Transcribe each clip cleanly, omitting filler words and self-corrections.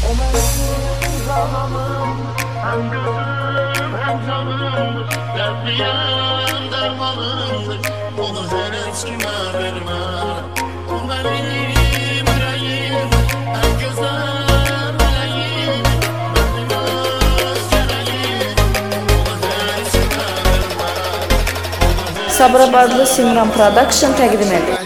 O benim zamanım, hem gözüm hem canım, dertliyem dermanımdır, onu her hiç kime vermem. O benim yüreğim, hem gözler meleğim, benim öz geleğim, onu her hiç kime vermem. Sabirabadlı Simran Production təqdim edir.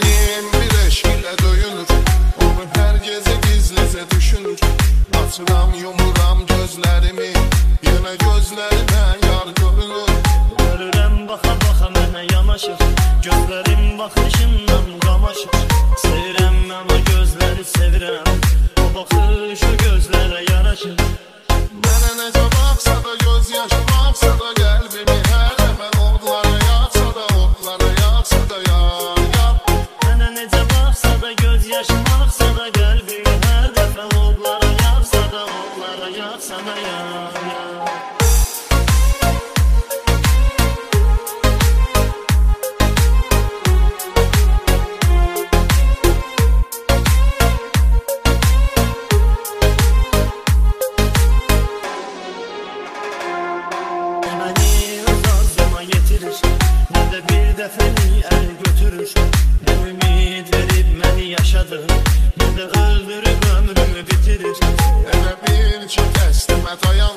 Açıram, yumuram gözlərimi, yenə gözlərimə yar görünür. Görürəm, baxa-baxa mənə yanaşır, gözlərim baxışından qamaşır. Sevirəm, mən o gözləri sevirəm, o baxış o gözlərə yaraşır. Mənə necə baxsa da, göz yaşı baxsa da, qəlbimi hər dəfə odlara yaxsa da, odlara yaxsa da, yar, yar. Mənə necə baxsa da, göz yaşı baxsa da, qəlbimi hər dəfə odlara sana ya, ya. Beni öz arzuма getirir, ne de bir defeni el götürür. Ne ümit verip beni yaşadı, ne de öldürüp ömrümü bitirir. Hele bir çek esneme dayan.